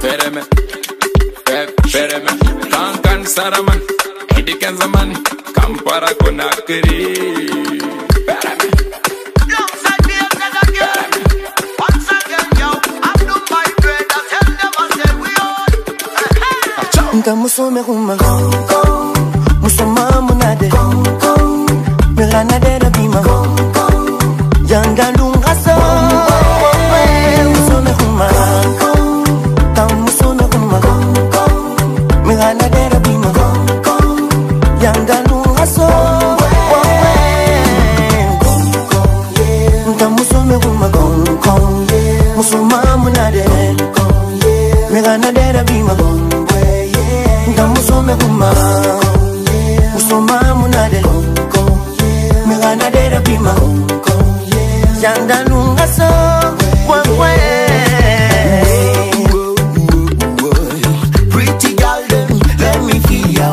Fereme, fereme, kankan saraman, edikan zaman, kampara konakiri. Fereme. Alongside me, another girl. Once again, yo, I'm doing my bread. I tell them I said we on. Nka musome kuma, musoma munade, mirana dera bima, yanga lunga so. Musome kuma, musome kuma, mirana dera bima, yanga lunga so. Nka musome kuma, musoma munade, mirana dera bima. Musome kuma, musoma munade, mirana dera bima, yanda lunga so, Pretty girl, let me feel ya.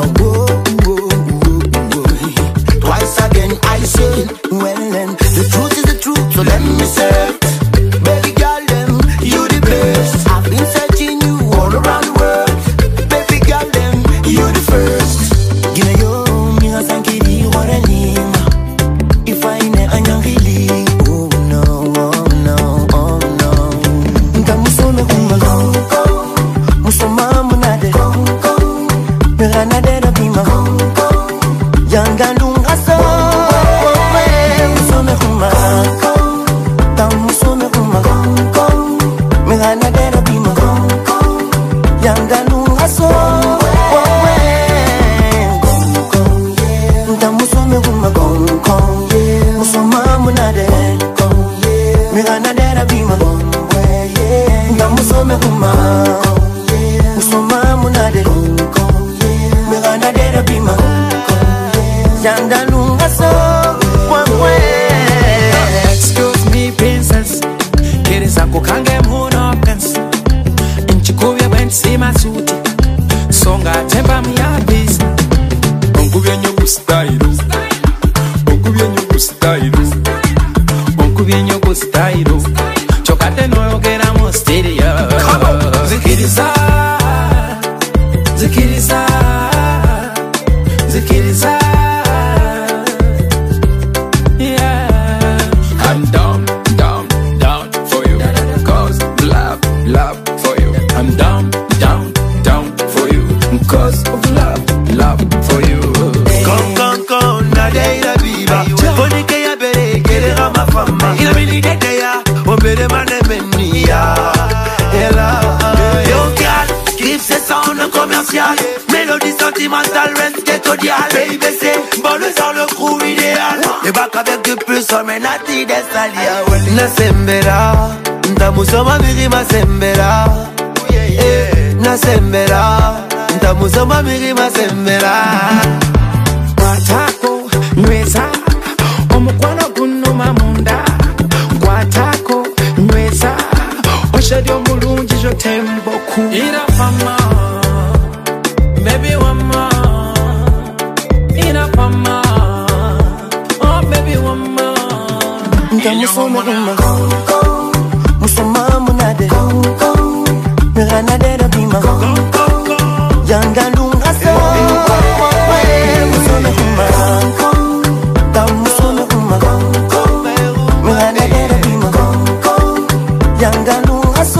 Twice again I say, well then, the truth is the truth, so let me say it. Baby girl, you the best. I've been searching you all around the world. Baby girl, you the first. gina yo, mina sankiri waranima, if I ne anyangili, oh no, oh no, oh no. Nka musome kuma, musoma munade, mirana dera bima, yanga lunga so. Musome kuma, musome kuma, mirana dera bima, yanga lunga so. Musome kuma, musoma munade, mirana dera bima, musome kuma, musoma munade, mirana dera bima, yanga lunga so. Excuse me, princess. Kiriza kukange mhuno offense. Nchikuvya bwensi masuti. Songa temba miyabisi. Onkubye nyoku style, onkubye nyoku style, Onkubye nyoku style. Chokate noyogera mu stereo. Zikiriza, zikiriza, zikiriza. Yeah. I'm down, down, down for you, cause love, love for you. I'm down, down, down for you, cause of love, love for you. Con, nadeira viva. Bonike ya bere, kere rama fama. Ina mini dete ya, obere mane menia. Yo girl, give ce sound commercial. Mélodie sentimentale, reste ghetto dial. Baby c'est, bon le sort le crew idéal. Les bacs avec du plus, on met nati des salia. Na sembera, nta musoma mirima sembera. Na sembera, nta musoma mirima sembera. Kwatako nyweza omukwano gunuma munda. Kwatako nyweza oshadi omulungi jo temboku. Ira fama, baby wama. Ira fama, oh baby wama. Nka musome kuma, musoma munade, mirana dera bima, yanga lunga so. Musome kuma, musome kuma, mirana dera bima, yanga lunga so.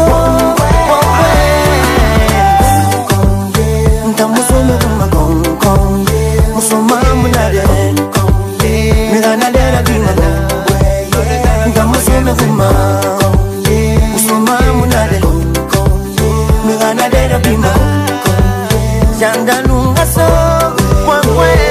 Nka musome kuma, musoma munade, mirana dera bima, musome kuma, musoma munade, mirana dera bima, yanga lunga so.